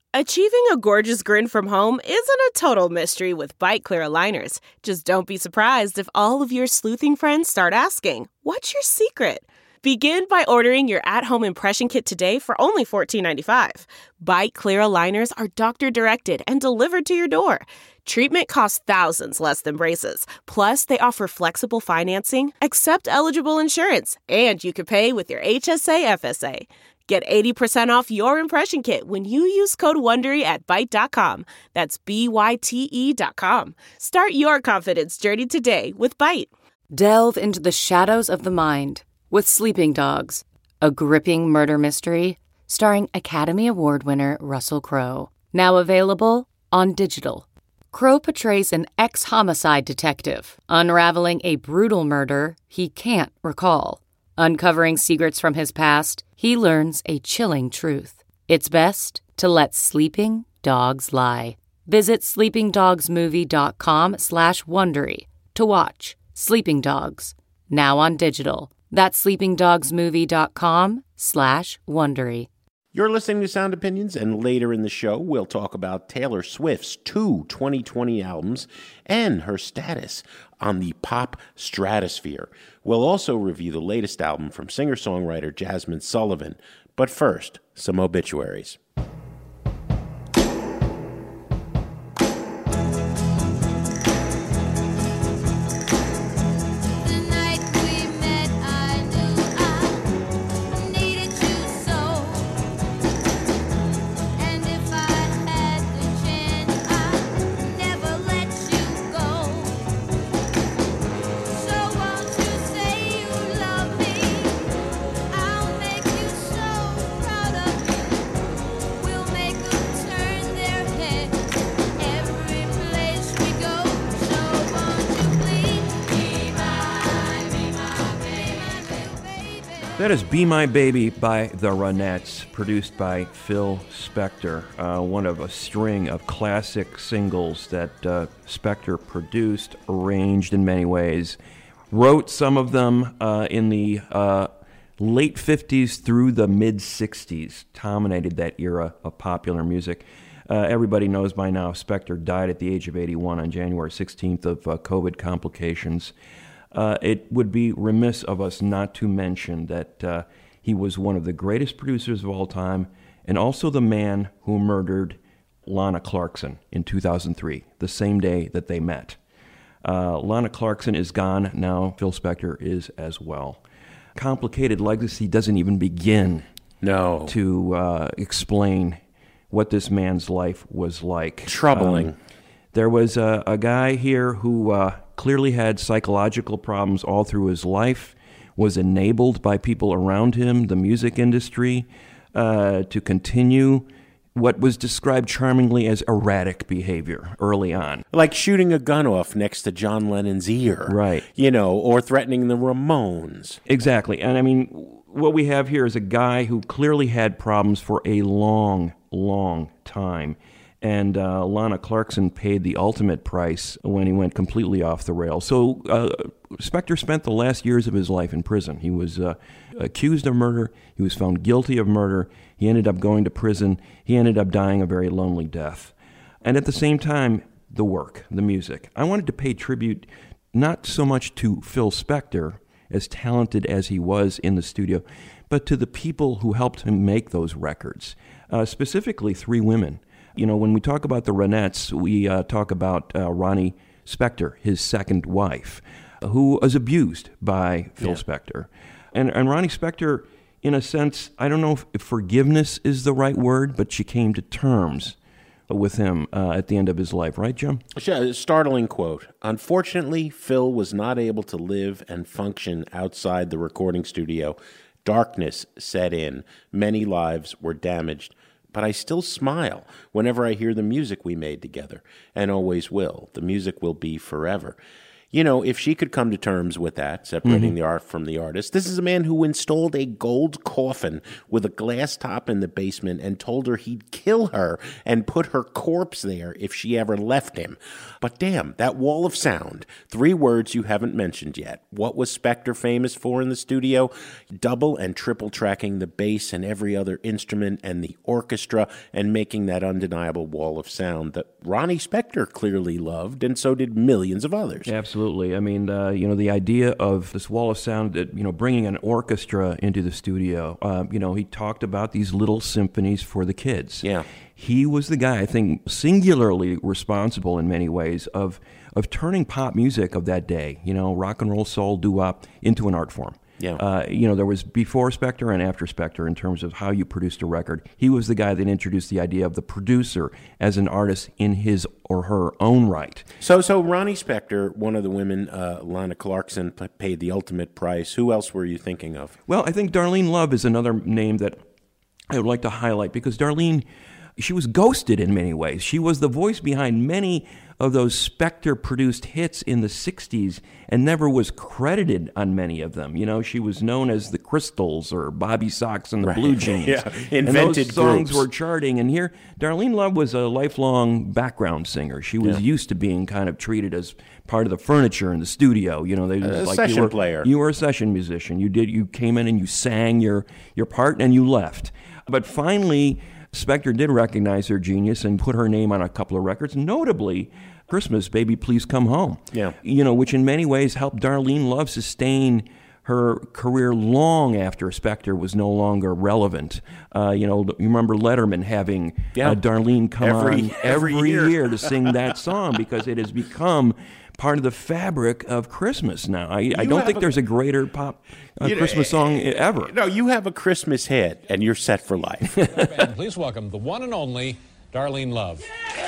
Achieving a gorgeous grin from home isn't a total mystery with Byte Clear aligners. Just don't be surprised if all of your sleuthing friends start asking, "What's your secret?" Begin by ordering your at-home impression kit today for only $14.95. Byte Clear aligners are doctor-directed and delivered to your door. Treatment costs thousands less than braces. Plus, they offer flexible financing, accept eligible insurance, and you can pay with your HSA FSA. Get 80% off your impression kit when you use code WONDERY at Byte.com. That's BYTE.com. Start your confidence journey today with Byte. Delve into the shadows of the mind with Sleeping Dogs, a gripping murder mystery starring Academy Award winner Russell Crowe. Now available on digital. Crowe portrays an ex-homicide detective unraveling a brutal murder he can't recall. Uncovering secrets from his past, he learns a chilling truth. It's best to let sleeping dogs lie. Visit sleepingdogsmovie.com/Wondery to watch Sleeping Dogs, now on digital. That's sleepingdogsmovie.com/Wondery. You're listening to Sound Opinions, and later in the show, we'll talk about Taylor Swift's 2020 albums and her status on the pop stratosphere. We'll also review the latest album from singer-songwriter Jasmine Sullivan. But first, some obituaries. That is Be My Baby by the Ronettes, produced by Phil Spector, one of a string of classic singles that Spector produced, arranged in many ways, wrote some of them in the late 50s through the mid-60s, dominated that era of popular music. Everybody knows by now Spector died at the age of 81 on January 16th of COVID complications. It would be remiss of us not to mention that he was one of the greatest producers of all time and also the man who murdered Lana Clarkson in 2003, the same day that they met. Lana Clarkson is gone now. Phil Spector is as well. Complicated legacy doesn't even begin to explain what this man's life was like. Troubling. There was a guy here who clearly had psychological problems all through his life, was enabled by people around him, the music industry, to continue what was described charmingly as erratic behavior early on. Like shooting a gun off next to John Lennon's ear. Right. Or threatening the Ramones. Exactly. And I mean, what we have here is a guy who clearly had problems for a long, long time. And Lana Clarkson paid the ultimate price when he went completely off the rails. So Spector spent the last years of his life in prison. He was accused of murder. He was found guilty of murder. He ended up going to prison. He ended up dying a very lonely death. And at the same time, the work, the music. I wanted to pay tribute not so much to Phil Spector, as talented as he was in the studio, but to the people who helped him make those records, specifically three women. When we talk about the Ronettes, we talk about Ronnie Spector, his second wife, who was abused by Phil Spector. And Ronnie Spector, in a sense, I don't know if forgiveness is the right word, but she came to terms with him at the end of his life. Right, Jim? Startling quote. Unfortunately, Phil was not able to live and function outside the recording studio. Darkness set in. Many lives were damaged. But I still smile whenever I hear the music we made together, and always will. The music will be forever. You know, if she could come to terms with that, separating the art from the artist. This is a man who installed a gold coffin with a glass top in the basement and told her he'd kill her and put her corpse there if she ever left him. But damn, that wall of sound. 3 words you haven't mentioned yet. What was Spector famous for in the studio? Double and triple tracking the bass and every other instrument and the orchestra and making that undeniable wall of sound that Ronnie Spector clearly loved, and so did millions of others. Absolutely. I mean, the idea of this wall of sound, that, bringing an orchestra into the studio, he talked about these little symphonies for the kids. Yeah. He was the guy, I think, singularly responsible in many ways of turning pop music of that day, rock and roll, soul, doo-wop, into an art form. Yeah. There was before Spector and after Spector in terms of how you produced a record. He was the guy that introduced the idea of the producer as an artist in his or her own right. So Ronnie Spector, one of the women, Lana Clarkson, paid the ultimate price. Who else were you thinking of? Well, I think Darlene Love is another name that I would like to highlight because Darlene, she was ghosted in many ways. She was the voice behind many of those Spector-produced hits in the 60s and never was credited on many of them. She was known as the Crystals or Bobby Sox and the Blue Jeans. Yeah, invented and those songs groups. were charting. And here, Darlene Love was a lifelong background singer. She was used to being kind of treated as part of the furniture in the studio. Session player. You were a session musician. You came in and you sang your part and you left. But finally, Spector did recognize her genius and put her name on a couple of records, notably Christmas, Baby Please Come Home. Yeah. Which in many ways helped Darlene Love sustain her career long after Spector was no longer relevant. You remember Letterman having Darlene come on every year to sing that song because it has become part of the fabric of Christmas now. I don't think there's a greater pop Christmas song ever. No, you have a Christmas hit, and you're set for life. Please welcome the one and only Darlene Love.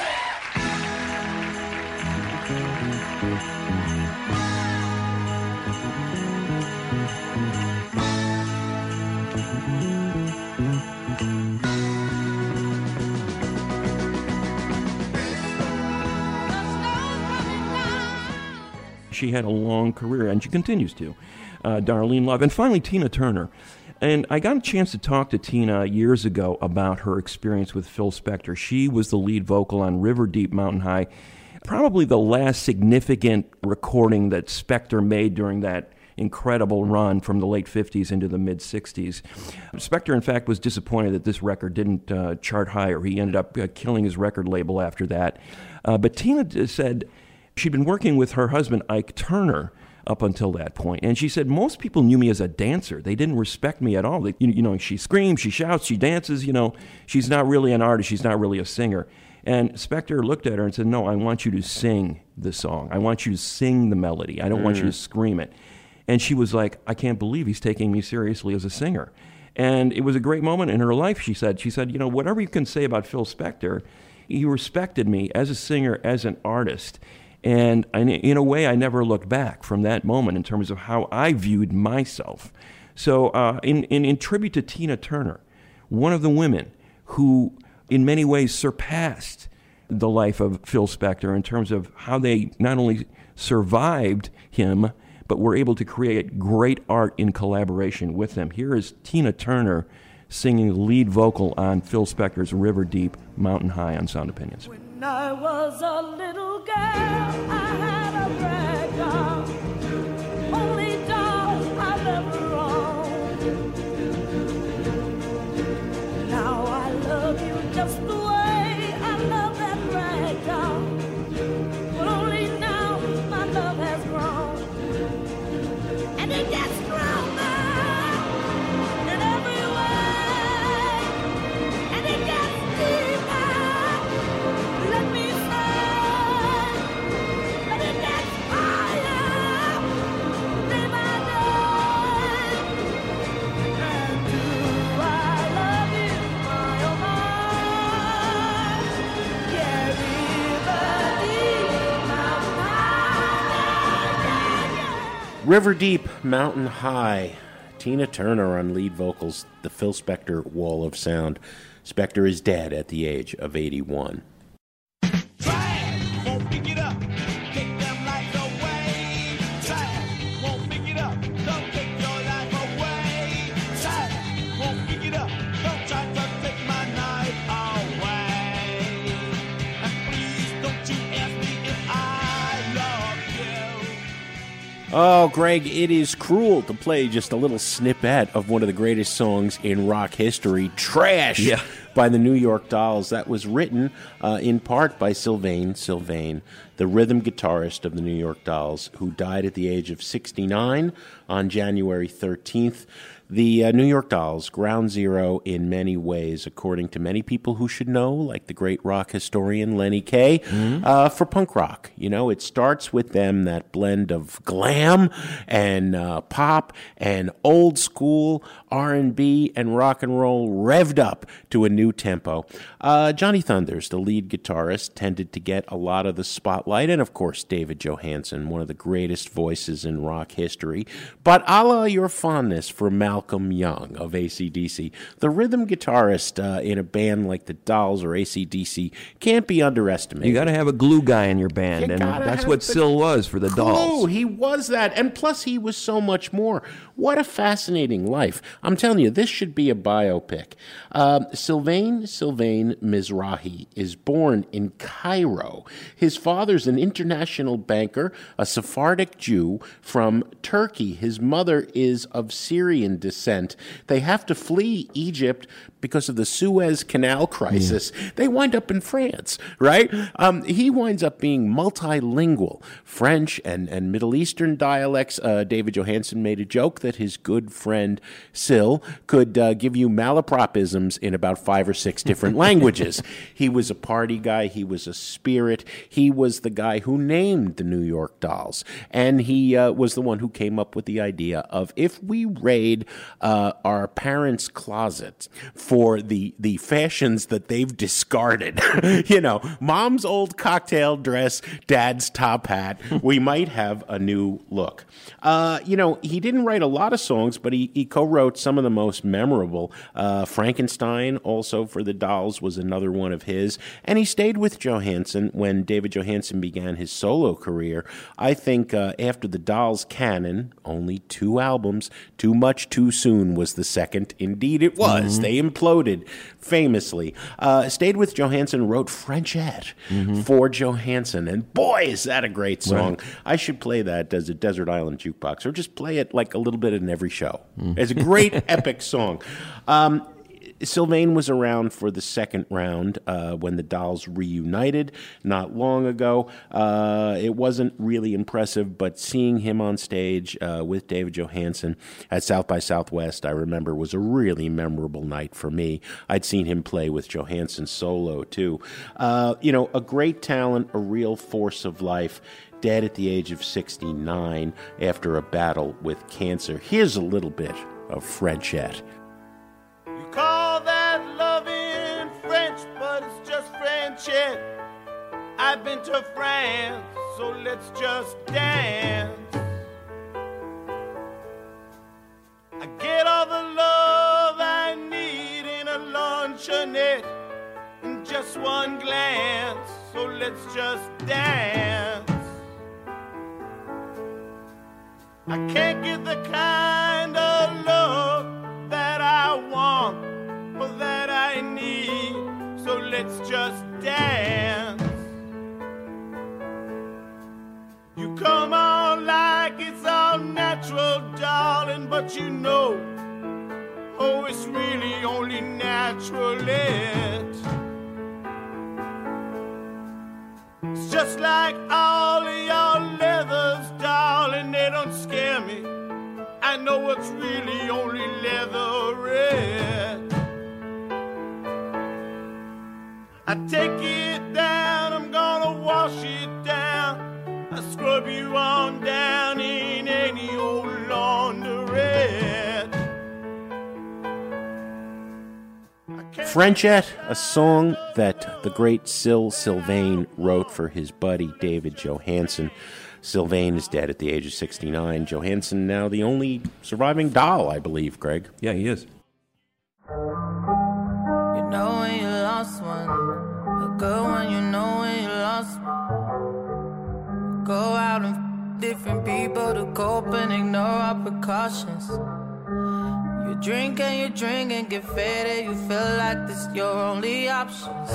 She had a long career, and she continues to. Darlene Love. And finally, Tina Turner. And I got a chance to talk to Tina years ago about her experience with Phil Spector. She was the lead vocal on River Deep, Mountain High, probably the last significant recording that Spector made during that incredible run from the late 50s into the mid-60s. Spector, in fact, was disappointed that this record didn't chart higher. He ended up killing his record label after that. But Tina said she'd been working with her husband, Ike Turner, up until that point. And she said, most people knew me as a dancer. They didn't respect me at all. She screams, she shouts, she dances, she's not really an artist, she's not really a singer. And Spector looked at her and said, no, I want you to sing the song. I want you to sing the melody. I don't want you to scream it. And she was like, I can't believe he's taking me seriously as a singer. And it was a great moment in her life, she said. She said, whatever you can say about Phil Spector, he respected me as a singer, as an artist. And in a way, I never looked back from that moment in terms of how I viewed myself. So in tribute to Tina Turner, one of the women who in many ways surpassed the life of Phil Spector in terms of how they not only survived him, but were able to create great art in collaboration with him. Here is Tina Turner singing the lead vocal on Phil Spector's River Deep, Mountain High on Sound Opinions. When I was a little girl, I had a rag doll, only doll I've ever owned. Now I love you just the way I love that rag doll, but only now my love has grown, and it gets stronger in every way, and it gets deeper. Let me say that it gets higher day by day. And do I love you, my oh my? Yeah, River Deep, Mountain High. River Deep, Mountain High. Tina Turner on lead vocals, the Phil Spector Wall of Sound. Spector is dead at the age of 81. Try it, won't pick it up. Take them lights away. Oh, Greg, it is cruel to play just a little snippet of one of the greatest songs in rock history, Trash, by the New York Dolls. That was written in part by Sylvain Sylvain, the rhythm guitarist of the New York Dolls, who died at the age of 69 on January 13th. The New York Dolls, ground zero in many ways, according to many people who should know, like the great rock historian Lenny Kaye, for punk rock. You know, it starts with them, that blend of glam and pop and old school R&B and rock and roll revved up to a new tempo. Johnny Thunders, the lead guitarist, tended to get a lot of the spotlight, and of course David Johansen, one of the greatest voices in rock history. But a la your fondness for Malcolm Young of AC/DC, the rhythm guitarist in a band like the Dolls or AC/DC can't be underestimated. You got to have a glue guy in your band, and that's what Syl was for the Dolls. He was that, and plus he was so much more. What a fascinating life. I'm telling you, this should be a biopic. Sylvain Mizrahi is born in Cairo. His father's an international banker, a Sephardic Jew from Turkey. His mother is of Syrian descent. They have to flee Egypt because of the Suez Canal crisis. They wind up in France, right? He winds up being multilingual, French and Middle Eastern dialects. David Johansen made a joke that his good friend Syl could give you malapropisms in about 5 or 6 different languages. He was a party guy. He was a spirit. He was the guy who named the New York Dolls. And he was the one who came up with the idea of, if we raid our parents' closets for the fashions that they've discarded, you know, mom's old cocktail dress, dad's top hat, we might have a new look. You know, he didn't write a lot of songs, but he co-wrote some of the most memorable. Frankenstein, also for the Dolls, was another one of his. And he stayed with Johansen when David Johansen began his solo career. I think after the Dolls canon, only 2 albums, Too Much Too Soon was the second. Indeed it was. They imploded famously. Stayed with Johansen, wrote Frenchette for Johansen. And boy, is that a great song. Right. I should play that as a Desert Island Jukebox, or just play it like a little bit in every show. It's a great epic song. Sylvain was around for the second round when the Dolls reunited not long ago. It wasn't really impressive, but seeing him on stage with David Johansen at South by Southwest, I remember, was a really memorable night for me. I'd seen him play with Johansen solo, too. You know, a great talent, a real force of life, dead at the age of 69 after a battle with cancer. Here's a little bit of Frenchette. Call that love in French, but it's just Frenchette. I've been to France, so let's just dance. I get all the love I need in a luncheonette in just one glance, so let's just dance. I can't get the kind of love that I want or that I need, so let's just dance. You come on like it's all natural, darling, but you know, oh, it's really only natural. It's just like all of your leathers, darling, they don't scare me. I know what's really only leatherette. I take it down, I'm gonna wash it down. I scrub you on down in any old laundrette. Frenchette, a song that the great Syl Sylvain wrote for his buddy David Johansen. Sylvain is dead at the age of 69. Johansen now the only surviving Doll, I believe, Greg. Yeah, he is. You know when you lost one, a good one, you know when you lost one. You go out and different people to cope and ignore our precautions. You drink and get faded, you feel like this your only options.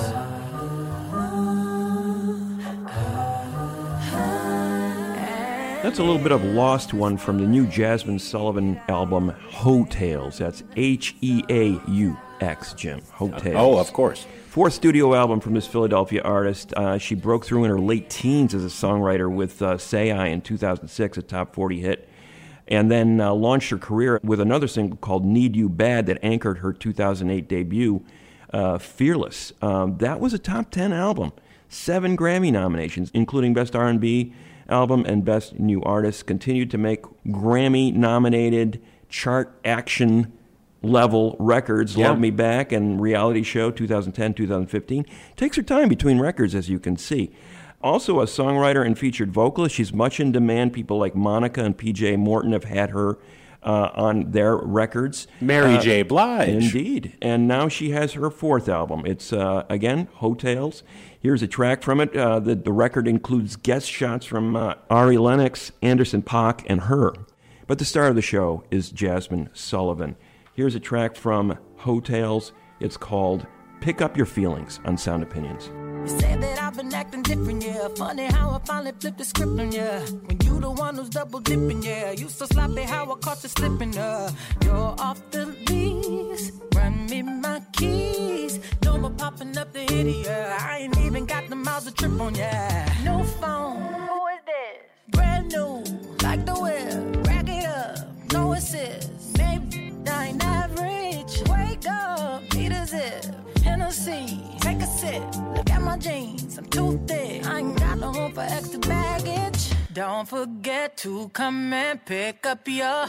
That's a little bit of a lost one from the new Jasmine Sullivan album, Hotels. That's H-E-A-U-X, Jim. Hotels. Oh, of course. Fourth studio album from this Philadelphia artist. She broke through in her late teens as a songwriter with Say I in 2006, a top 40 hit, and then launched her career with another single called Need You Bad that anchored her 2008 debut, Fearless. That was a top 10 album. 7 Grammy nominations, including Best R&B Album and Best New Artist. Continued to make Grammy-nominated chart action level records. Love Me Back and Reality Show 2010, 2015. Takes her time between records, as you can see. Also a songwriter and featured vocalist. She's much in demand. People like Monica and P.J. Morton have had her on their records. Mary J. Blige. Indeed. And now she has her 4th album. It's, again, Hotels. Here's a track from it. The record includes guest shots from Ari Lennox, Anderson .Paak, and her. But the star of the show is Jasmine Sullivan. Here's a track from Hotels. It's called Pick Up Your Feelings on Sound Opinions. You say that I've been acting different, yeah. Funny how I finally flipped the script on ya. When you the one who's double dipping, yeah. You so sloppy how I caught you slipping, You're off the lease, run me my keys. No more popping up the idiot. I ain't even got the miles to trip on, yeah. No phone, who is this? Brand new, like the whip. Rack it up, no assist. Maybe I ain't average. Wake up, need a zip. Hennessy, take a sip. Look at my jeans, I'm too thick. I ain't got no room for extra baggage. Don't forget to come and pick up your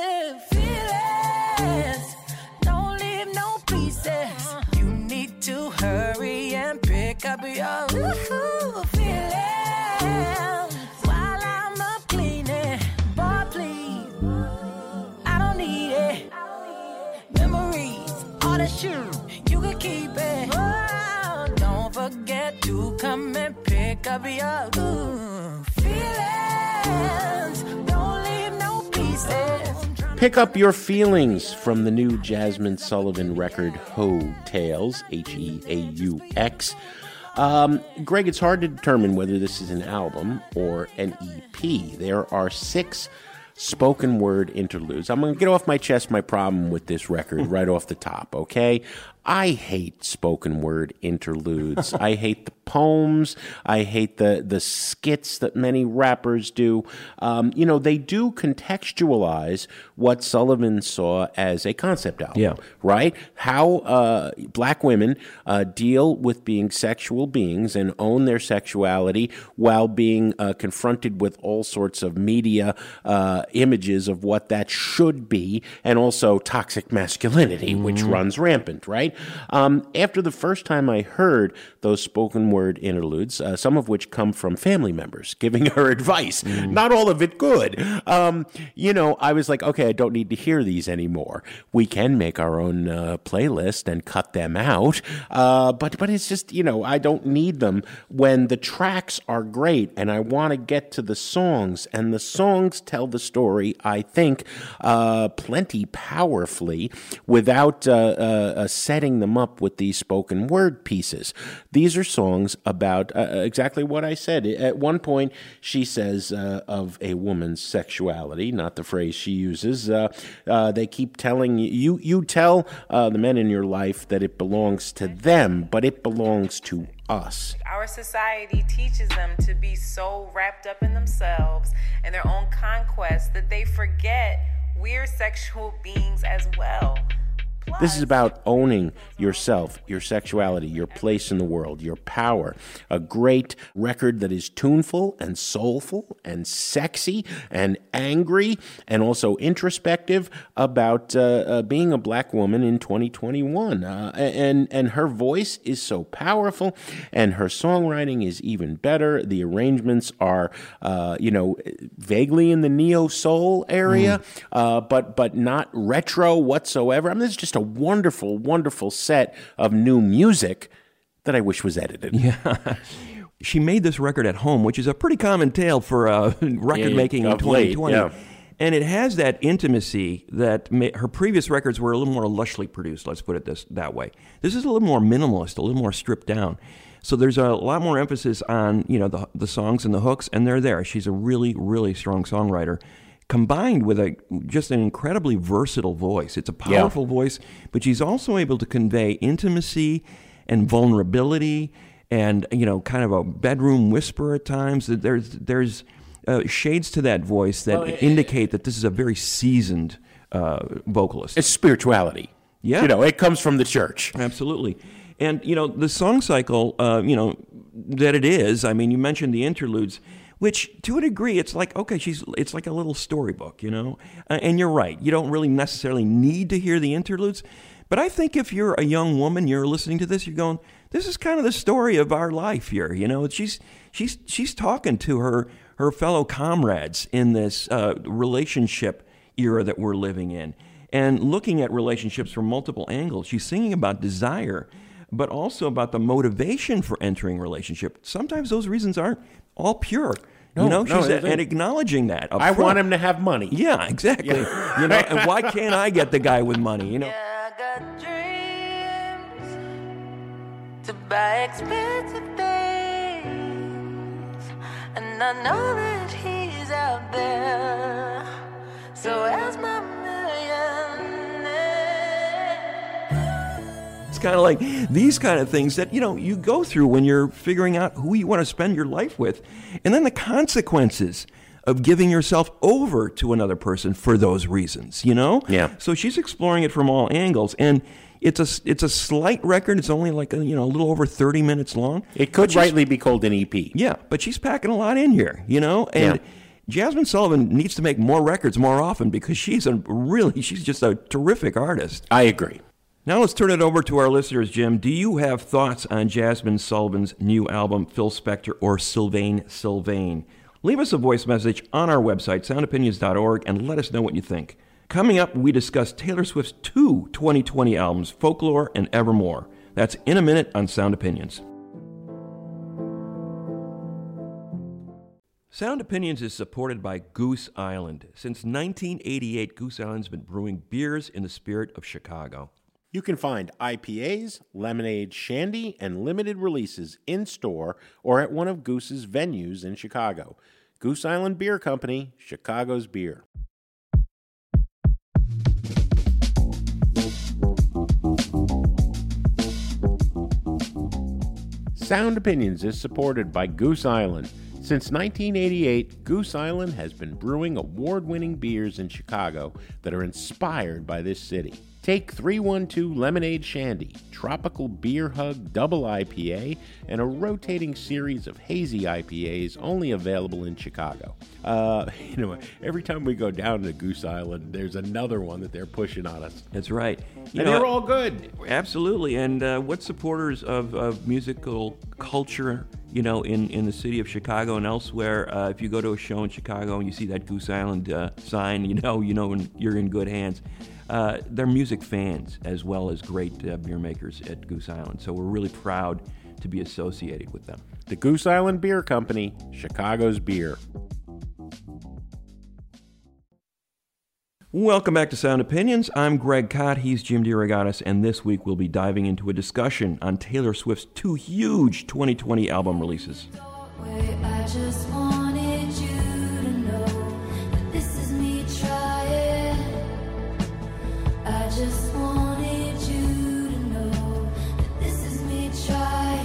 feelings. Don't leave no pieces. You need to hurry and pick up your feelings. While I'm up cleaning, boy, please. I don't need it. Memories, all that shit. You can keep it. Oh, don't forget to come and pick up your feelings. Don't leave no pieces. Pick Up Your Feelings from the new Jasmine Sullivan record, Hotels, H-E-A-U-X. Greg, it's hard to determine whether this is an album or an EP. There are 6 spoken word interludes. I'm going to get off my chest my problem with this record right off the top, okay? I hate spoken word interludes. I hate the poems. I hate the skits that many rappers do. They do contextualize what Sullivan saw as a concept album, right? How black women deal with being sexual beings and own their sexuality while being confronted with all sorts of media images of what that should be, and also toxic masculinity, which runs rampant, right? After the first time I heard those spoken word interludes, some of which come from family members giving her advice, not all of it good, I was like, okay, I don't need to hear these anymore. We can make our own playlist and cut them out, but it's just, I don't need them when the tracks are great and I want to get to the songs, and the songs tell the story, I think, plenty powerfully without setting them up with these spoken word pieces. These are songs about exactly what I said. At one point, she says of a woman's sexuality, not the phrase she uses, they keep telling you tell the men in your life that it belongs to them, but it belongs to us. Our society teaches them to be so wrapped up in themselves and their own conquest that they forget we're sexual beings as well. This is about owning yourself, your sexuality, your place in the world, your power. A great record that is tuneful and soulful and sexy and angry and also introspective about being a black woman in 2021. And her voice is so powerful, and her songwriting is even better. The arrangements are, vaguely in the neo-soul area, but not retro whatsoever. I mean, this is just a wonderful, wonderful set of new music that I wish was edited. Yeah. She made this record at home, which is a pretty common tale for record making in 2020. Late, yeah. And it has that intimacy that her previous records were a little more lushly produced, let's put it that way. This is a little more minimalist, a little more stripped down. So there's a lot more emphasis on, the songs and the hooks, and they're there. She's a really, really strong songwriter, combined with just an incredibly versatile voice. It's a powerful voice, but she's also able to convey intimacy and vulnerability and, kind of a bedroom whisper at times. There's shades to that voice that indicate that this is a very seasoned vocalist. It's spirituality. Yeah. It comes from the church. Absolutely. And, the song cycle, that it is, I mean, you mentioned the interludes, which to a degree, it's like, okay, it's like a little storybook, and you're right. You don't really necessarily need to hear the interludes. But I think if you're a young woman, you're listening to this, you're going, this is kind of the story of our life here. She's talking to her fellow comrades in this relationship era that we're living in, and looking at relationships from multiple angles. She's singing about desire, but also about the motivation for entering a relationship. Sometimes those reasons aren't all pure. And acknowledging that. I want him to have money. Yeah, exactly. Yeah. And why can't I get the guy with money? Yeah, I got dreams to buy expensive things, and I know that he's out there. So as my It's kind of like these kind of things that, you go through when you're figuring out who you want to spend your life with. And then the consequences of giving yourself over to another person for those reasons, Yeah. So she's exploring it from all angles. And it's a slight record. It's only like, a little over 30 minutes long. It could rightly be called an EP. Yeah, but she's packing a lot in here, And Jazmine Sullivan needs to make more records more often because she's just a terrific artist. I agree. Now let's turn it over to our listeners, Jim. Do you have thoughts on Jazmine Sullivan's new album, Phil Spector or Sylvain Sylvain? Leave us a voice message on our website, soundopinions.org, and let us know what you think. Coming up, we discuss Taylor Swift's 2 2020 albums, Folklore and Evermore. That's in a minute on Sound Opinions. Sound Opinions is supported by Goose Island. Since 1988, Goose Island's been brewing beers in the spirit of Chicago. You can find IPAs, lemonade, shandy, and limited releases in-store or at one of Goose's venues in Chicago. Goose Island Beer Company, Chicago's beer. Sound Opinions is supported by Goose Island. Since 1988, Goose Island has been brewing award-winning beers in Chicago that are inspired by this city. Take 312 Lemonade Shandy, Tropical Beer Hug Double IPA, and a rotating series of hazy IPAs only available in Chicago. Every time we go down to Goose Island, there's another one that they're pushing on us. That's right. They're all good. Absolutely. And what supporters of musical culture, in the city of Chicago and elsewhere, if you go to a show in Chicago and you see that Goose Island sign, you're in good hands. They're music fans as well as great beer makers at Goose Island. So we're really proud to be associated with them. The Goose Island Beer Company, Chicago's beer. Welcome back to Sound Opinions. I'm Greg Kot, he's Jim DeRogatis, and this week we'll be diving into a discussion on Taylor Swift's 2 huge 2020 album releases. I just wanted you to know that this is me trying. I just wanted you to know that this is me trying.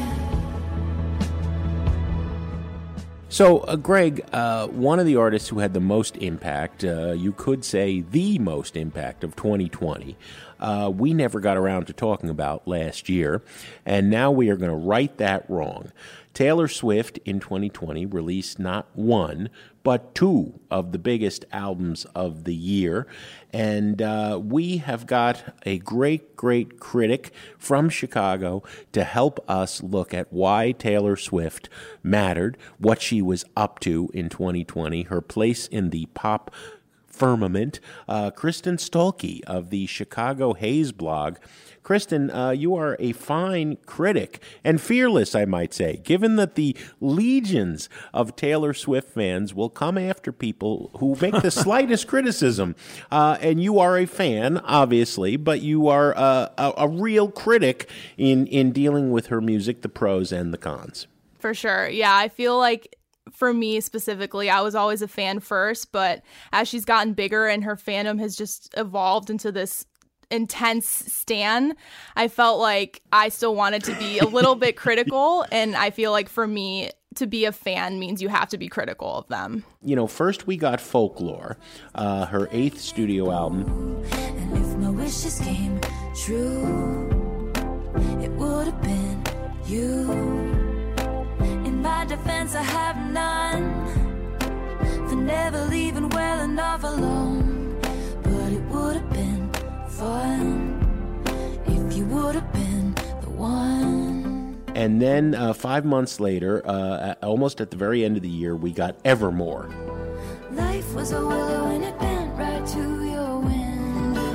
So, Greg, one of the artists who had the most impact, you could say the most impact of 2020, we never got around to talking about last year, and now we are going to right that wrong. Taylor Swift in 2020 released not one, but 2 of the biggest albums of the year. And we have got a great, great critic from Chicago to help us look at why Taylor Swift mattered, what she was up to in 2020, her place in the pop firmament, Kristen Stolke of the Chicago Haze blog. Kristen, you are a fine critic and fearless, I might say, given that the legions of Taylor Swift fans will come after people who make the slightest criticism. And you are a fan, obviously, but you are a real critic in dealing with her music, the pros and the cons. For sure. Yeah, I feel like for me specifically, I was always a fan first, but as she's gotten bigger and her fandom has just evolved into this intense stan, I felt like I still wanted to be a little bit critical, and I feel like for me to be a fan means you have to be critical of them. You know, first we got Folklore, her 8th studio album. And if my wishes came true, it would have been you. In my defense, I have none for never leaving well enough alone, but it would have been fun if you would have been the one. And then 5 months later, almost at the very end of the year, we got Evermore. Life was a willow and it bent right to your window.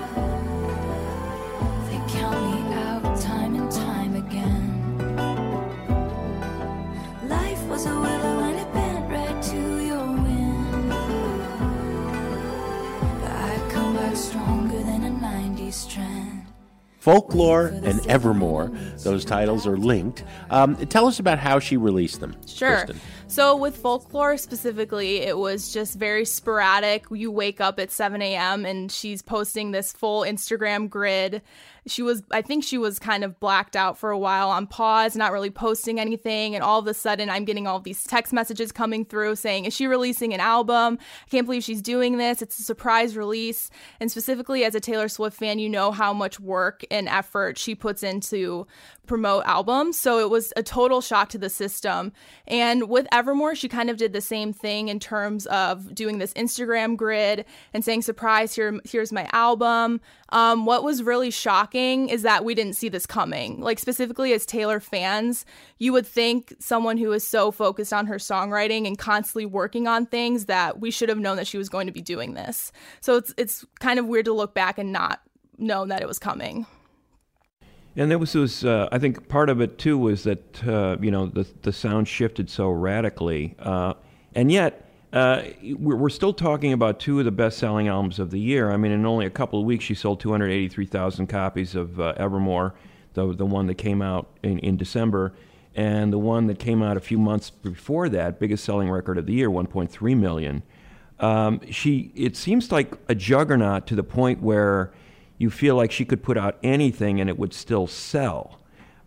They count me out time and time again. Life was a willow and it bent right to your window. But I come back stronger than a 90s trend. Folklore and Evermore, those titles are linked. Tell us about how she released them. Sure. Kristen. So with Folklore specifically, it was just very sporadic. You wake up at 7 a.m. and she's posting this full Instagram grid. I think she was kind of blacked out for a while, on pause, not really posting anything. And all of a sudden, I'm getting all these text messages coming through saying, is she releasing an album? I can't believe she's doing this. It's a surprise release. And specifically as a Taylor Swift fan, you know how much work and effort she puts into promote albums. So it was a total shock to the system. And with Evermore, she kind of did the same thing in terms of doing this Instagram grid and saying, surprise, here's my album. What was really shocking is that we didn't see this coming. Like specifically as Taylor fans, you would think someone who is so focused on her songwriting and constantly working on things that we should have known that she was going to be doing this. So it's kind of weird to look back and not know that it was coming. And there was I think part of it too was that the sound shifted so radically, and yet we're still talking about two of the best-selling albums of the year. I mean, in only a couple of weeks, she sold 283,000 copies of Evermore, the one that came out in December, and the one that came out a few months before that, biggest-selling record of the year, 1.3 million. It seems like a juggernaut to the point where you feel like she could put out anything and it would still sell.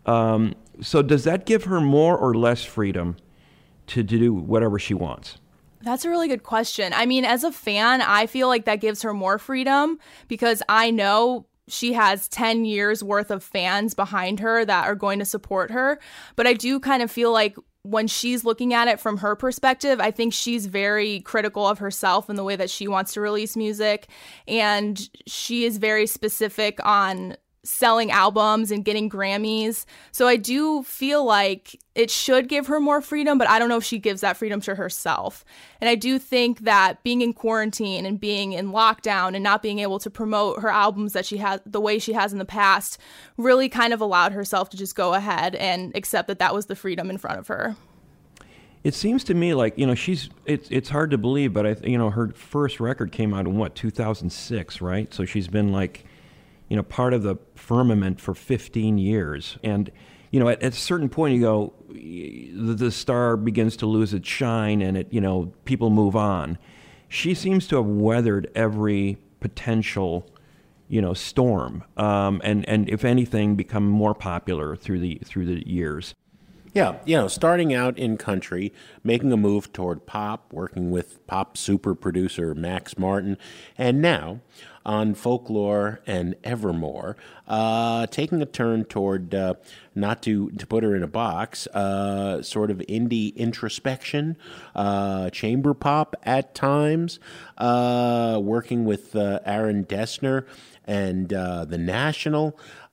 So does that give her more or less freedom to do whatever she wants? That's a really good question. I mean, as a fan, I feel like that gives her more freedom because I know she has 10 years worth of fans behind her that are going to support her. But I do kind of feel like when she's looking at it from her perspective, I think she's very critical of herself in the way that she wants to release music. And she is very specific on selling albums and getting Grammys. So I do feel like it should give her more freedom, but I don't know if she gives that freedom to herself. And I do think that being in quarantine and being in lockdown and not being able to promote her albums that she has the way she has in the past really kind of allowed herself to just go ahead and accept that that was the freedom in front of her. It seems to me like, it's hard to believe, but her first record came out in 2006, right? So she's been like, part of the firmament for 15 years. And, at a certain point you go, the star begins to lose its shine and people move on. She seems to have weathered every potential, storm. And if anything, become more popular through the years. Yeah, starting out in country, making a move toward pop, working with pop super producer Max Martin, and now on Folklore and Evermore, taking a turn toward, not to put her in a box, sort of indie introspection, chamber pop at times, working with Aaron Dessner and The National.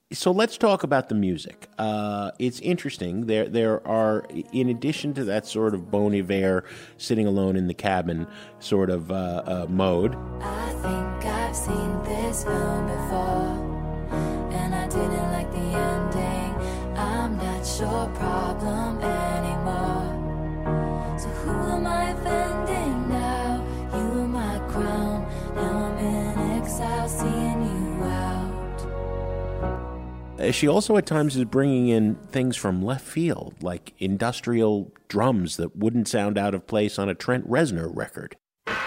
So let's talk about the music. It's interesting. There are, in addition to that sort of Bon Iver, sitting alone in the cabin sort of mode. I think I've seen this film before, and I didn't like the ending. I'm not your problem anymore. So who am I offending now? You are my crown. Now I'm in exile, seeing you out. She also at times is bringing in things from left field, like industrial drums that wouldn't sound out of place on a Trent Reznor record.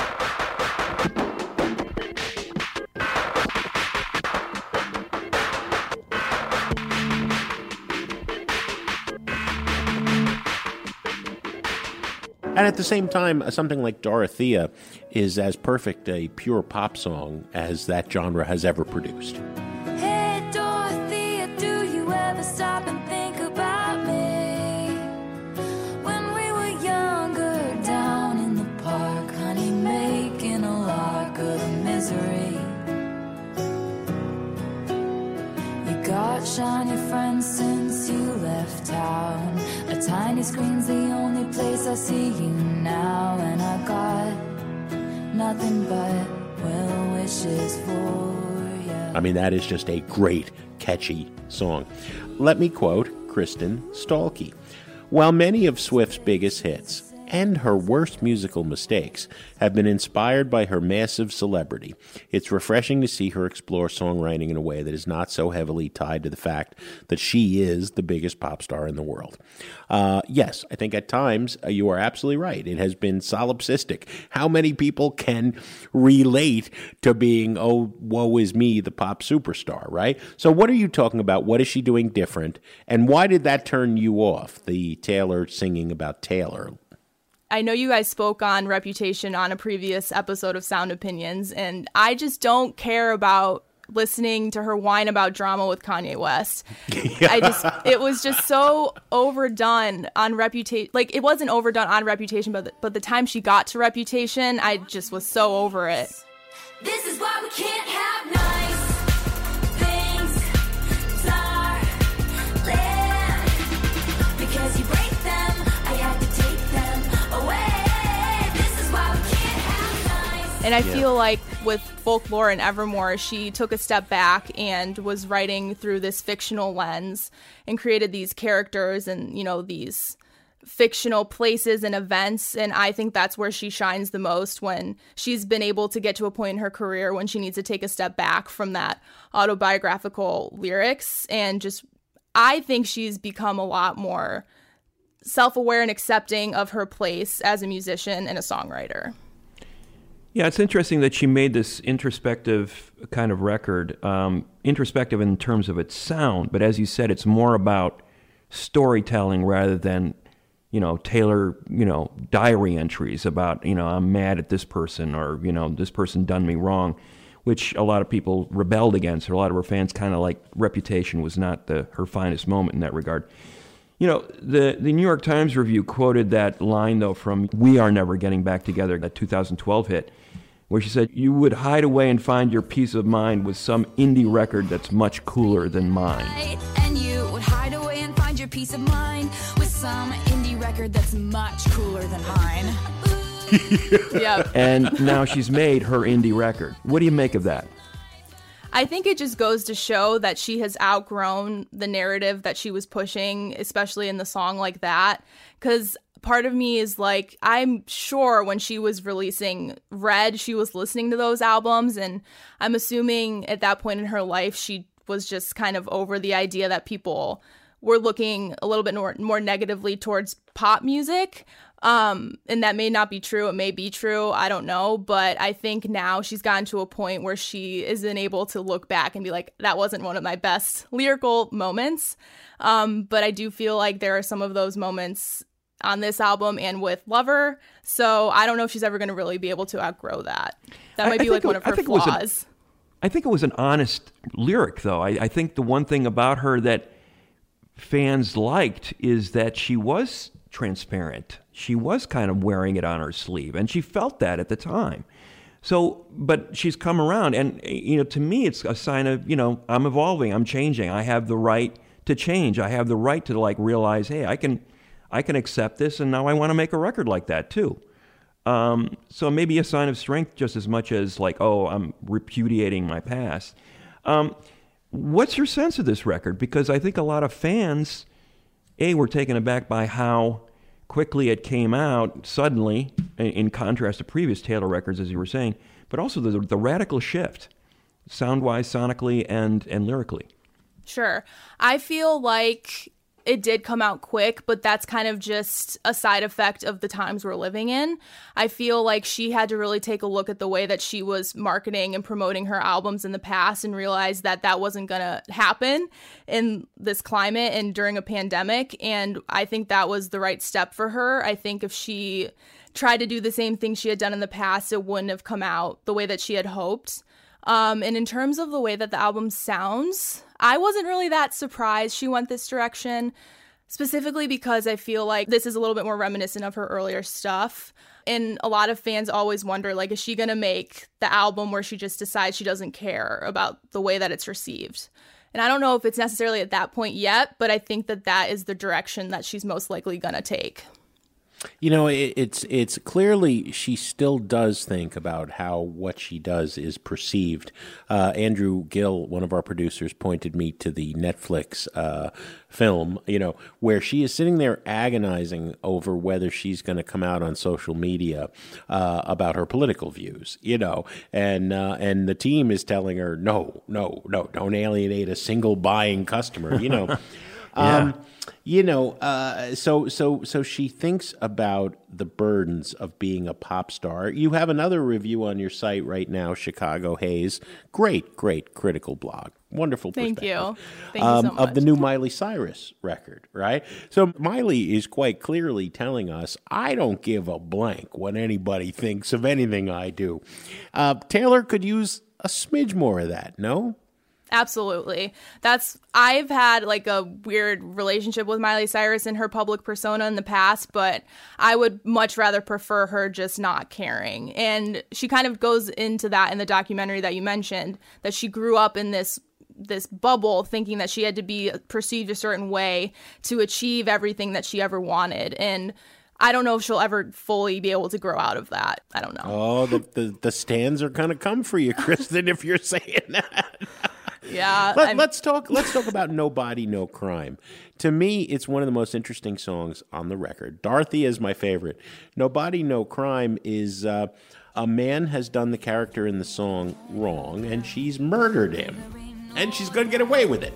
And at the same time, something like Dorothea is as perfect a pure pop song as that genre has ever produced. Hey Dorothea, do you ever stop and think about me? When we were younger, down in the park, honey, making a lark of the misery. You got shiny friends since you left town. A tiny screen's the only place I see you now, and I got nothing but well wishes for you. I mean, that is just a great, catchy song. Let me quote Kristen Stalky. While many of Swift's biggest hits and her worst musical mistakes have been inspired by her massive celebrity, it's refreshing to see her explore songwriting in a way that is not so heavily tied to the fact that she is the biggest pop star in the world. Yes, I think at times you are absolutely right. It has been solipsistic. How many people can relate to being, oh, woe is me, the pop superstar, right? So what are you talking about? What is she doing different? And why did that turn you off, the Taylor singing about Taylor? I know you guys spoke on Reputation on a previous episode of Sound Opinions, and I just don't care about listening to her whine about drama with Kanye West. It was just so overdone on Reputation. Like, it wasn't overdone on Reputation, but the time she got to Reputation, I just was so over it. This is why we can't have nice things, darling. Because you break them, I have to take them away. This is why we can't have nice. And I feel like with Folklore and Evermore, she took a step back and was writing through this fictional lens and created these characters and, you know, these fictional places and events. And I think that's where she shines the most, when she's been able to get to a point in her career when she needs to take a step back from that autobiographical lyrics. And just, I think she's become a lot more self-aware and accepting of her place as a musician and a songwriter. Yeah, it's interesting that she made this introspective kind of record, introspective in terms of its sound, but as you said, it's more about storytelling rather than, you know, Taylor, you know, diary entries about, you know, I'm mad at this person, or, you know, this person done me wrong, which a lot of people rebelled against, or a lot of her fans kind of like Reputation was not her finest moment in that regard. You know, the New York Times review quoted that line, though, from We Are Never Getting Back Together, that 2012 hit, where she said, "You would hide away and find your peace of mind with some indie record that's much cooler than mine." And you would hide away and find your peace of mind with some indie record that's much cooler than mine. Yep. And now she's made her indie record. What do you make of that? I think it just goes to show that she has outgrown the narrative that she was pushing, especially in the song like that. Because part of me is like, I'm sure when she was releasing Red, she was listening to those albums. And I'm assuming at that point in her life, she was just kind of over the idea that people were looking a little bit more negatively towards pop music. And that may not be true. It may be true. I don't know. But I think now she's gotten to a point where she isn't able to look back and be like, that wasn't one of my best lyrical moments. But I do feel like there are some of those moments on this album and with Lover. So I don't know if she's ever going to really be able to outgrow that. That might be like one of her flaws. I think it was an honest lyric, though. I think the one thing about her that fans liked is that she was transparent. She was kind of wearing it on her sleeve, and she felt that at the time. So, but she's come around, and to me, it's a sign of I'm evolving, I'm changing. I have the right to change. I have the right to realize, hey, I can accept this, and now I want to make a record like that too. So maybe a sign of strength just as much as I'm repudiating my past. What's your sense of this record? Because I think a lot of fans, were taken aback by how quickly it came out suddenly, in contrast to previous Taylor records, as you were saying, but also the radical shift, sound-wise, sonically, and lyrically. Sure. I feel like it did come out quick, but that's kind of just a side effect of the times we're living in. I feel like she had to really take a look at the way that she was marketing and promoting her albums in the past and realize that that wasn't going to happen in this climate and during a pandemic. And I think that was the right step for her. I think if she tried to do the same thing she had done in the past, it wouldn't have come out the way that she had hoped. And in terms of the way that the album sounds, I wasn't really that surprised she went this direction, specifically because I feel like this is a little bit more reminiscent of her earlier stuff. And a lot of fans always wonder, is she going to make the album where she just decides she doesn't care about the way that it's received? And I don't know if it's necessarily at that point yet, but I think that that is the direction that she's most likely going to take. It's clearly she still does think about how what she does is perceived. Andrew Gill, one of our producers, pointed me to the Netflix film, where she is sitting there agonizing over whether she's going to come out on social media about her political views, and the team is telling her, no, don't alienate a single buying customer, Yeah. So she thinks about the burdens of being a pop star. You have another review on your site right now, Chicago Haze. Great critical blog. Wonderful perspective. Thank you. Thank you so much. Of the new Miley Cyrus record, right? So Miley is quite clearly telling us, I don't give a blank what anybody thinks of anything I do. Taylor could use a smidge more of that, no? Absolutely. I've had a weird relationship with Miley Cyrus and her public persona in the past, but I would much rather prefer her just not caring. And she kind of goes into that in the documentary that you mentioned, that she grew up in this bubble thinking that she had to be perceived a certain way to achieve everything that she ever wanted. And I don't know if she'll ever fully be able to grow out of that. I don't know. Oh, the stands are going to come for you, Kristen, if you're saying that. Yeah. Let's talk about No Body, No Crime. To me, it's one of the most interesting songs on the record. Dorothy is my favorite. No Body, No Crime is a man has done the character in the song wrong, and she's murdered him. And she's going to get away with it.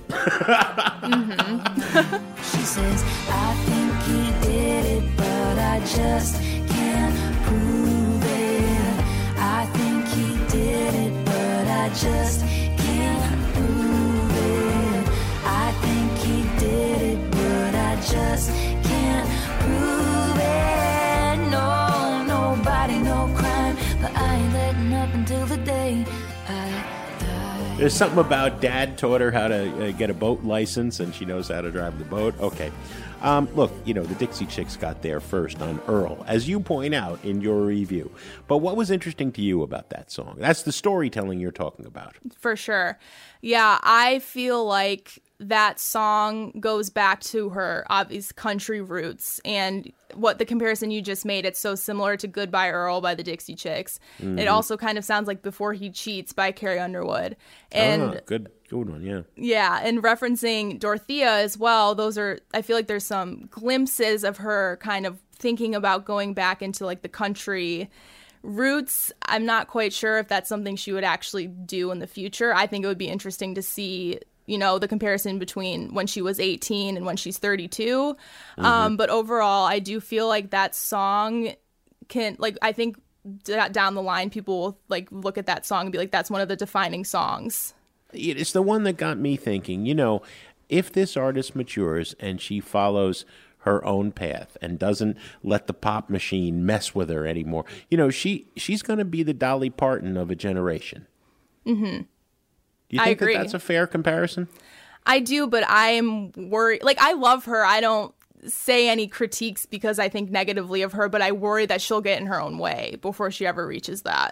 She says, I think he did it, but I just can't prove it. I think he did it, but I just can't prove it. I think he did it, but I just can't prove it. No, nobody, no crime, but I ain't letting up until the day I die. There's something about Dad taught her how to get a boat license, and she knows how to drive the boat. Okay. Look, the Dixie Chicks got there first on Earl, as you point out in your review. But what was interesting to you about that song? That's the storytelling you're talking about. For sure. Yeah, I feel like that song goes back to her obvious country roots, and what the comparison you just made, it's so similar to Goodbye Earl by the Dixie Chicks. Mm-hmm. It also kind of sounds like Before He Cheats by Carrie Underwood. And good one, yeah. Yeah, and referencing Dorothea as well, I feel like there's some glimpses of her kind of thinking about going back into the country roots. I'm not quite sure if that's something she would actually do in the future. I think it would be interesting to see the comparison between when she was 18 and when she's 32. Mm-hmm. But overall, I do feel like that song can, I think down the line, people will look at that song and be like, that's one of the defining songs. It's the one that got me thinking, if this artist matures and she follows her own path and doesn't let the pop machine mess with her anymore, she's going to be the Dolly Parton of a generation. Mm-hmm. Do you think that that's a fair comparison? I do, but I'm worried. I love her. I don't say any critiques because I think negatively of her, but I worry that she'll get in her own way before she ever reaches that.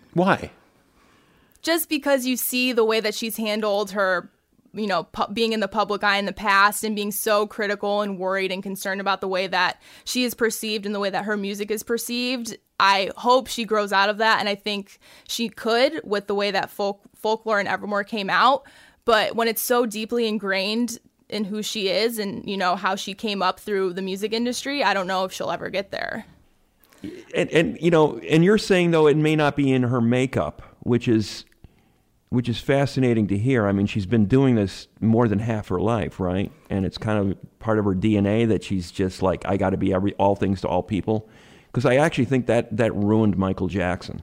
Why? Just because you see the way that she's handled her, being in the public eye in the past and being so critical and worried and concerned about the way that she is perceived and the way that her music is perceived. I hope she grows out of that, and I think she could with the way that Folklore and Evermore came out. But when it's so deeply ingrained in who she is and, how she came up through the music industry, I don't know if she'll ever get there. And you're saying, though, it may not be in her makeup, which is fascinating to hear. I mean, she's been doing this more than half her life, right? And it's kind of part of her DNA that she's just like, I got to be all things to all people. Because I actually think that ruined Michael Jackson.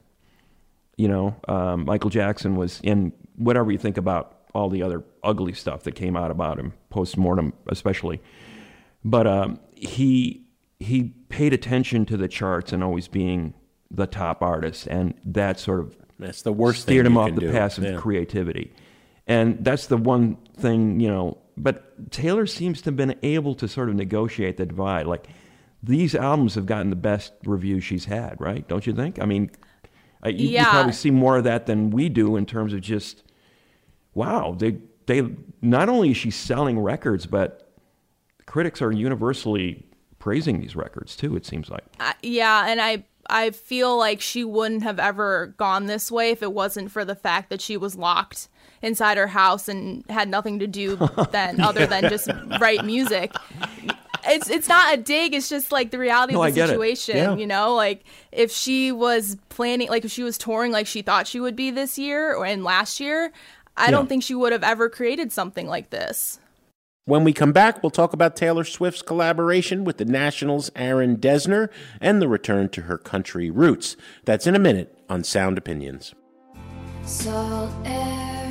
Michael Jackson was in, whatever you think about all the other ugly stuff that came out about him, post-mortem especially. But he paid attention to the charts and always being the top artist, and that sort of that's the worst steered thing him you off can the do. path of creativity. And that's the one thing, but Taylor seems to have been able to sort of negotiate the divide. Like, these albums have gotten the best reviews she's had, right? Don't you think? I mean, you probably see more of that than we do in terms of just, wow, they not only is she selling records, but critics are universally praising these records too, it seems like. And I feel like she wouldn't have ever gone this way if it wasn't for the fact that she was locked inside her house and had nothing to do then other than just write music. It's not a dig, it's just like the reality of the situation, like if she was planning, like if she was touring like she thought she would be this year and last year, I don't think she would have ever created something like this. When we come back, we'll talk about Taylor Swift's collaboration with the Nationals' Aaron Dessner and the return to her country roots. That's in a minute on Sound Opinions. Salt air.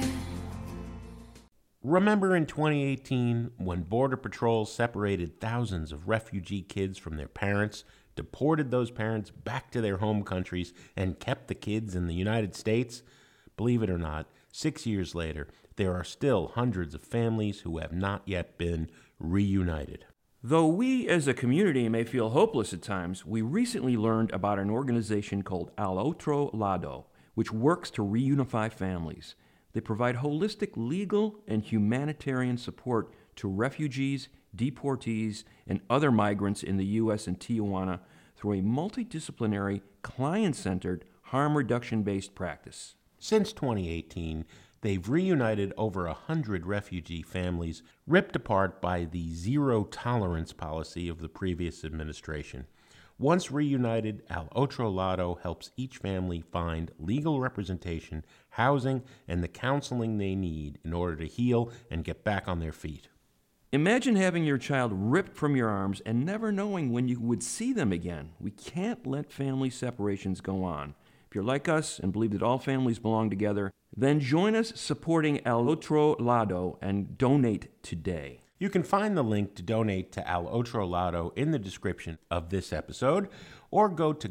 Remember in 2018 when Border Patrol separated thousands of refugee kids from their parents, deported those parents back to their home countries, and kept the kids in the United States? Believe it or not, 6 years later, there are still hundreds of families who have not yet been reunited. Though we as a community may feel hopeless at times, we recently learned about an organization called Al Otro Lado, which works to reunify families. They provide holistic legal and humanitarian support to refugees, deportees, and other migrants in the U.S. and Tijuana through a multidisciplinary, client-centered, harm reduction-based practice. Since 2018, they've reunited over 100 refugee families ripped apart by the zero-tolerance policy of the previous administration. Once reunited, Al Otro Lado helps each family find legal representation, housing, and the counseling they need in order to heal and get back on their feet. Imagine having your child ripped from your arms and never knowing when you would see them again. We can't let family separations go on. If you're like us and believe that all families belong together, then join us supporting Al Otro Lado and donate today. You can find the link to donate to Al Otro Lado in the description of this episode, or go to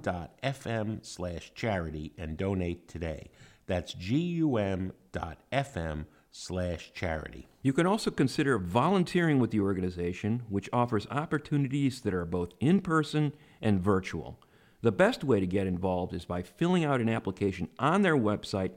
gum.fm/charity and donate today. That's gum.fm/charity. You can also consider volunteering with the organization, which offers opportunities that are both in-person and virtual. The best way to get involved is by filling out an application on their website,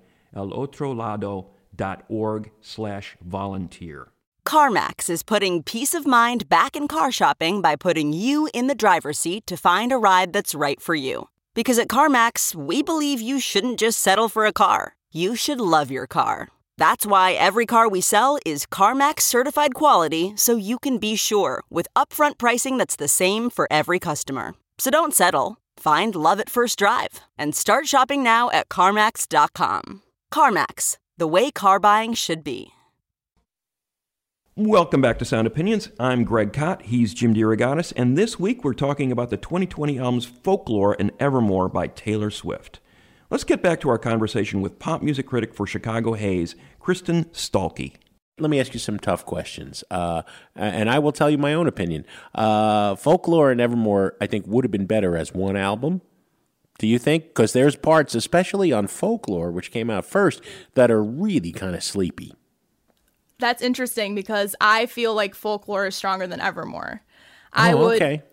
alotrolado.org/volunteer. CarMax is putting peace of mind back in car shopping by putting you in the driver's seat to find a ride that's right for you. Because at CarMax, we believe you shouldn't just settle for a car. You should love your car. That's why every car we sell is CarMax certified quality, so you can be sure with upfront pricing that's the same for every customer. So don't settle. Find love at first drive and start shopping now at CarMax.com. CarMax, the way car buying should be. Welcome back to Sound Opinions. I'm Greg Kot. He's Jim DeRogatis. And this week we're talking about the 2020 albums Folklore and Evermore by Taylor Swift. Let's get back to our conversation with pop music critic for Chicago Hayes, Kristen Stalky. Let me ask you some tough questions, and I will tell you my own opinion. Folklore and Evermore, I think, would have been better as one album. Do you think? Because there's parts, especially on Folklore, which came out first, that are really kind of sleepy. That's interesting because I feel like Folklore is stronger than Evermore. Okay.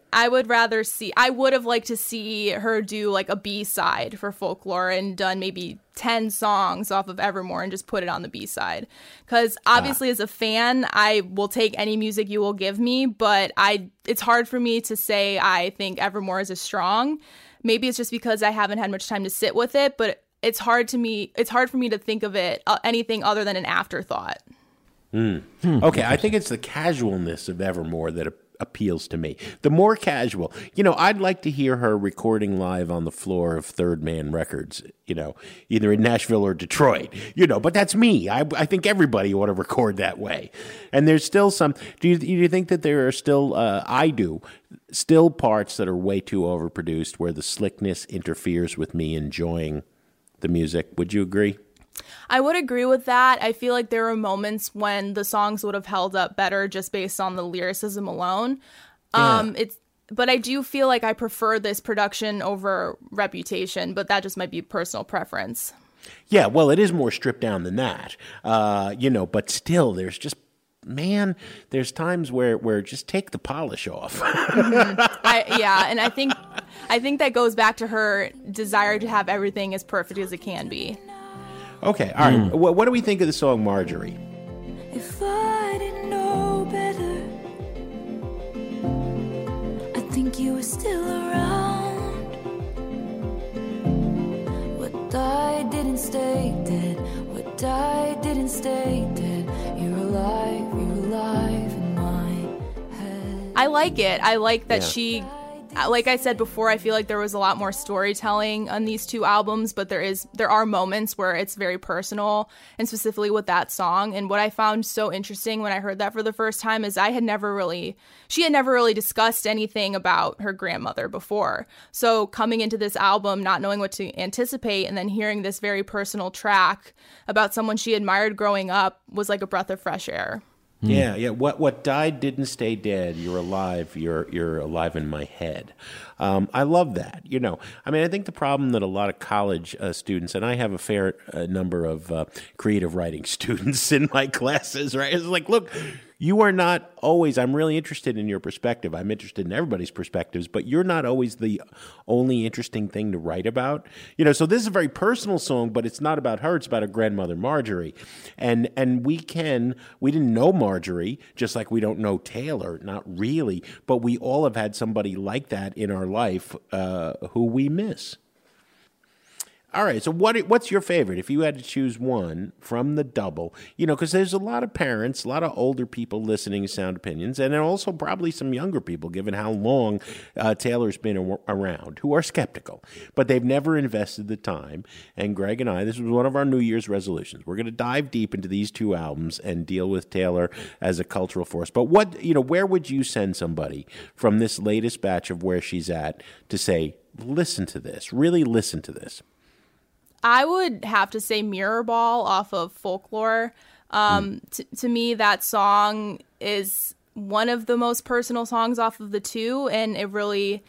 I would have liked to see her do like a B-side for Folklore and done maybe 10 songs off of Evermore and just put it on the B-side. Because obviously as a fan, I will take any music you will give me, but it's hard for me to say I think Evermore is as strong. Maybe it's just because I haven't had much time to sit with it, but it's hard for me to think of it anything other than an afterthought. Okay, I think it's the casualness of Evermore that appeals to me. The more casual, I'd like to hear her recording live on the floor of Third Man Records, either in Nashville or Detroit, but that's me. I think everybody ought to record that way. And there's still some, do you think that there are still, still parts that are way too overproduced where the slickness interferes with me enjoying the music? Would you agree? I would agree with that. I feel like there were moments when the songs would have held up better just based on the lyricism alone. But I do feel like I prefer this production over Reputation, but that just might be personal preference. Yeah, well, it is more stripped down than that, but still there's just, man, there's times where just take the polish off. And I think that goes back to her desire to have everything as perfect as it can be. Okay, all right. What do we think of the song Marjorie? If I didn't know better, I think you were still around. What died didn't stay dead. What died didn't stay dead. You're alive in my head. I like it. I like that she... Like I said before, I feel like there was a lot more storytelling on these two albums, but there are moments where it's very personal, and specifically with that song. And what I found so interesting when I heard that for the first time is she had never really discussed anything about her grandmother before. So coming into this album, not knowing what to anticipate, and then hearing this very personal track about someone she admired growing up was like a breath of fresh air. Yeah. What died didn't stay dead. You're alive. You're alive in my head. I love that. I think the problem that a lot of college students, and I have a fair number of creative writing students in my classes, right? It's like, look, you are not always, I'm really interested in your perspective. I'm interested in everybody's perspectives, but you're not always the only interesting thing to write about. So this is a very personal song, but it's not about her. It's about her grandmother, Marjorie. And we didn't know Marjorie, just like we don't know Taylor, not really, but we all have had somebody like that in our life who we miss. All right, so what's your favorite? If you had to choose one from the double, because there's a lot of parents, a lot of older people listening to Sound Opinions, and then also probably some younger people, given how long Taylor's been around, who are skeptical, but they've never invested the time. And Greg and I, this was one of our New Year's resolutions. We're going to dive deep into these two albums and deal with Taylor as a cultural force. But where would you send somebody from this latest batch of where she's at to say, listen to this, really listen to this? I would have to say Mirror Ball off of Folklore. To me, that song is one of the most personal songs off of the two, and it really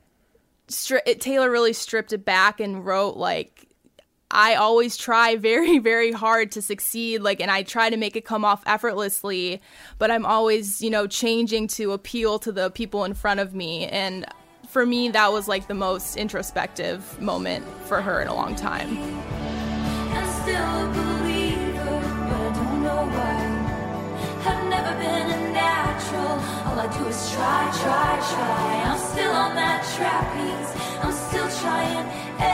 Taylor really stripped it back and wrote, like, I always try very, very hard to succeed, and I try to make it come off effortlessly, but I'm always, changing to appeal to the people in front of me. And for me, that was like the most introspective moment for her in a long time. I'm still a believer, but I don't know why. I've never been a natural. All I do is try. I'm still on that trapeze. I'm still trying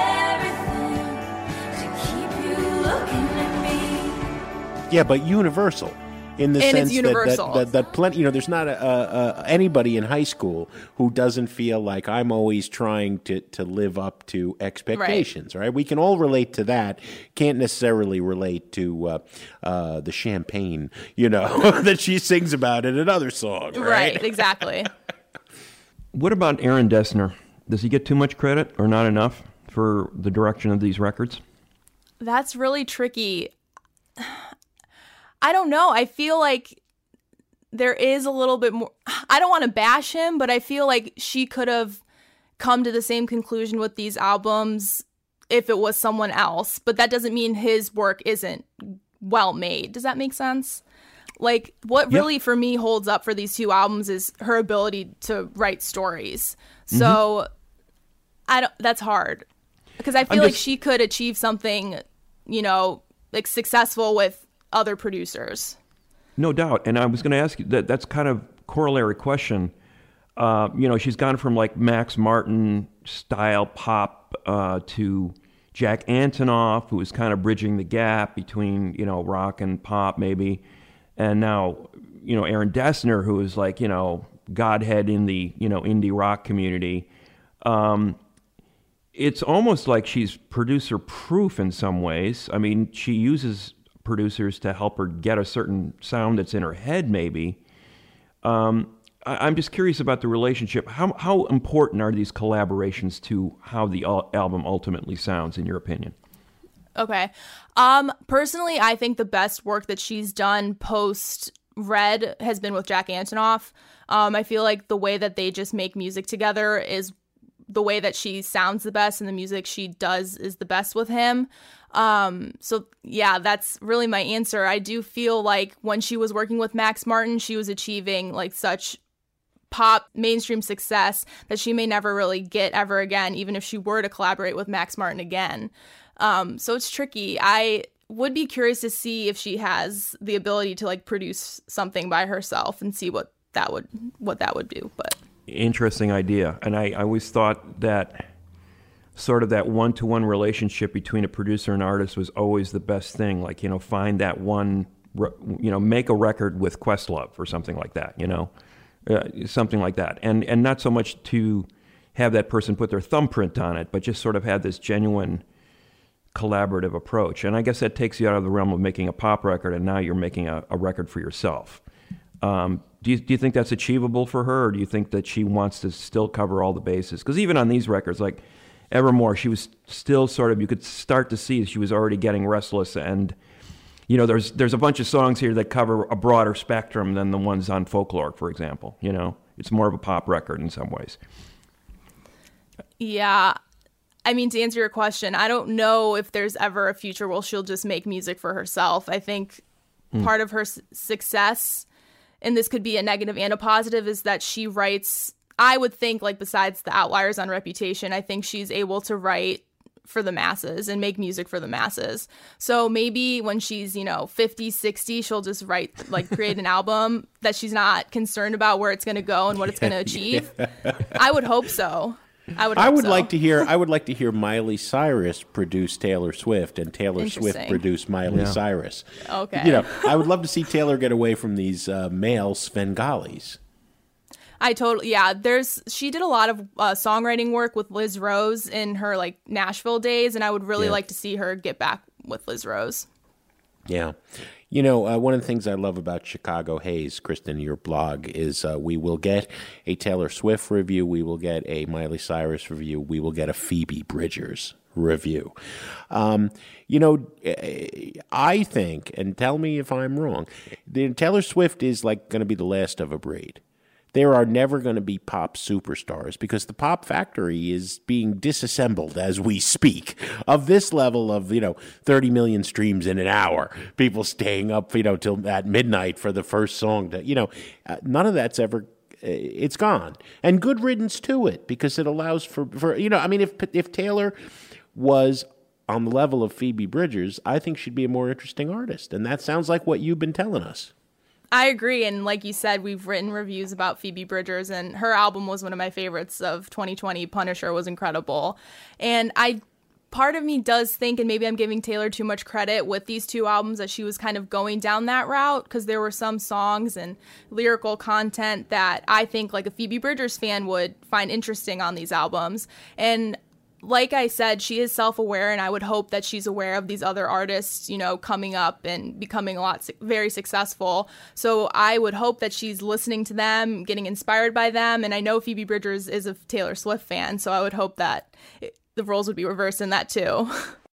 everything to keep you looking at me. Yeah, but universal. In the sense that plenty, there's not anybody in high school who doesn't feel like I'm always trying to live up to expectations, right? We can all relate to that. Can't necessarily relate to the champagne, that she sings about in another song, right? Right, exactly. What about Aaron Dessner? Does he get too much credit or not enough for the direction of these records? That's really tricky. I don't know. I feel like there is a little bit more. I don't want to bash him, but I feel like she could have come to the same conclusion with these albums if it was someone else. But that doesn't mean his work isn't well made. Does that make sense? Like, what really for me holds up for these two albums is her ability to write stories. So that's hard, because I feel like she could achieve something, you know, like successful with other producers. No doubt. And I was going to ask you that's kind of corollary question. You know, she's gone from like Max Martin style pop to Jack Antonoff, who was kind of bridging the gap between, you know, rock and pop maybe. And now, you know, Aaron Dessner, who is like, you know, godhead in the, you know, indie rock community. It's almost like she's producer proof in some ways. I mean, she uses producers to help her get a certain sound that's in her head maybe. I'm just curious about the relationship. How important are these collaborations to how the album ultimately sounds, in your opinion? Okay. Personally, I think the best work that she's done post Red has been with Jack Antonoff. I feel like the way that they just make music together is the way that she sounds the best, and the music she does is the best with him. So yeah, that's really my answer. I do feel like when she was working with Max Martin, she was achieving like such pop mainstream success that she may never really get ever again, even if she were to collaborate with Max Martin again. So it's tricky. I would be curious to see if she has the ability to like produce something by herself and see what that would do. But interesting idea. And I always thought that sort of that one-to-one relationship between a producer and artist was always the best thing. Like, you know, find that one, you know, make a record with Questlove or something like that, you know, something like that. And not so much to have that person put their thumbprint on it, but just sort of have this genuine collaborative approach. And I guess that takes you out of the realm of making a pop record, and now you're making a record for yourself. Do you think that's achievable for her, or do you think that she wants to still cover all the bases? Because even on these records, like Evermore, she was still sort of, you could start to see she was already getting restless, and you know, there's a bunch of songs here that cover a broader spectrum than the ones on Folklore, for example. You know, it's more of a pop record in some ways. Yeah. I mean, to answer your question, I don't know if there's ever a future where she'll just make music for herself. I think part of her success, and this could be a negative and a positive, is that she writes, I would think, like, besides the outliers on Reputation, I think she's able to write for the masses and make music for the masses. So maybe when she's, you know, 50, 60, she'll just write, like, create an album that she's not concerned about where it's going to go and what it's going to achieve. I would hope so. I would like to hear Miley Cyrus produce Taylor Swift and Taylor Swift produce Miley Cyrus. Okay. You know, I would love to see Taylor get away from these male Svengalis. She did a lot of songwriting work with Liz Rose in her like Nashville days, and I would really like to see her get back with Liz Rose. Yeah. You know, one of the things I love about Chicago Haze, Kristen, your blog, is we will get a Taylor Swift review, we will get a Miley Cyrus review, we will get a Phoebe Bridgers review. You know, I think, and tell me if I'm wrong, Taylor Swift is like going to be the last of a breed. There are never going to be pop superstars because the pop factory is being disassembled as we speak. Of this level of, you know, 30 million streams in an hour, people staying up, you know, till at midnight for the first song. None of that's ever, it's gone. And good riddance to it, because it allows for you know, I mean, if Taylor was on the level of Phoebe Bridgers, I think she'd be a more interesting artist. And that sounds like what you've been telling us. I agree, and like you said, we've written reviews about Phoebe Bridgers, and her album was one of my favorites of 2020. Punisher was incredible. And part of me does think, and maybe I'm giving Taylor too much credit with these two albums, that she was kind of going down that route, because there were some songs and lyrical content that I think like a Phoebe Bridgers fan would find interesting on these albums. And like I said, she is self-aware, and I would hope that she's aware of these other artists, you know, coming up and becoming very successful. So I would hope that she's listening to them, getting inspired by them. And I know Phoebe Bridgers is a Taylor Swift fan, so I would hope that the roles would be reversed in that too.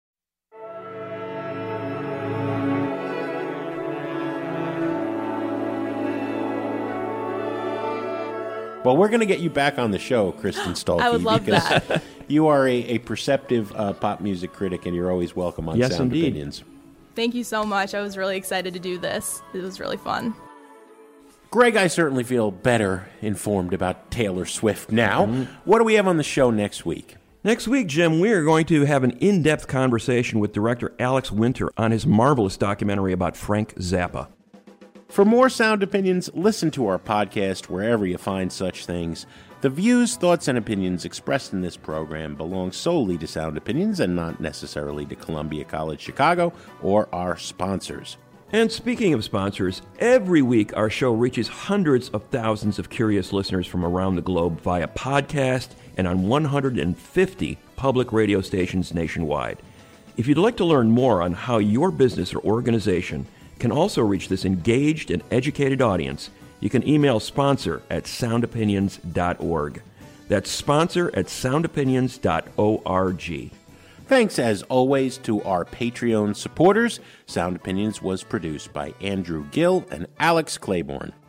Well, we're going to get you back on the show, Kristen Stolke. I would love that. You are a perceptive pop music critic, and you're always welcome on Sound Opinions. Thank you so much. I was really excited to do this. It was really fun. Greg, I certainly feel better informed about Taylor Swift now. What do we have on the show next week? Next week, Jim, we are going to have an in-depth conversation with director Alex Winter on his marvelous documentary about Frank Zappa. For more Sound Opinions, listen to our podcast wherever you find such things. The views, thoughts, and opinions expressed in this program belong solely to Sound Opinions and not necessarily to Columbia College Chicago or our sponsors. And speaking of sponsors, every week our show reaches hundreds of thousands of curious listeners from around the globe via podcast and on 150 public radio stations nationwide. If you'd like to learn more on how your business or organization can also reach this engaged and educated audience, you can email sponsor@soundopinions.org. That's sponsor@soundopinions.org. Thanks, as always, to our Patreon supporters. Sound Opinions was produced by Andrew Gill and Alex Claiborne.